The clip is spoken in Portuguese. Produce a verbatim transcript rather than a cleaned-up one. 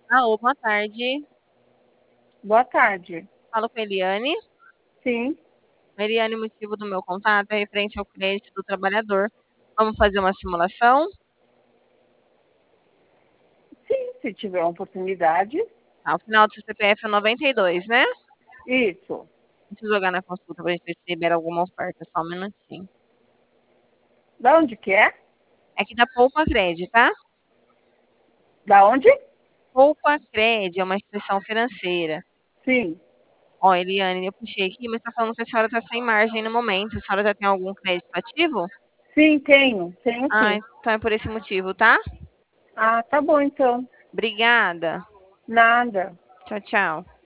Alô, boa tarde. Boa tarde. Falo com a Eliane. Sim, Eliane, o motivo do meu contato é referente ao crédito do trabalhador. Vamos fazer uma simulação? sim, se tiver uma oportunidade. Tá, o final do seu C P F é noventa e dois, né? Isso. Deixa eu jogar na consulta pra gente ver se libera alguma oferta. Só um minutinho. Da onde que é? É que da Poupa Cred, tá? Da onde? Poupa Cred é uma instituição financeira. Sim. Ó, Eliane, eu puxei aqui, mas tá falando que a senhora tá sem margem no momento. A senhora já tem algum crédito ativo? Sim, tenho. Tenho Ah, sim. então é por esse motivo, tá? Ah, tá bom então. Obrigada. Nada. Tchau, tchau.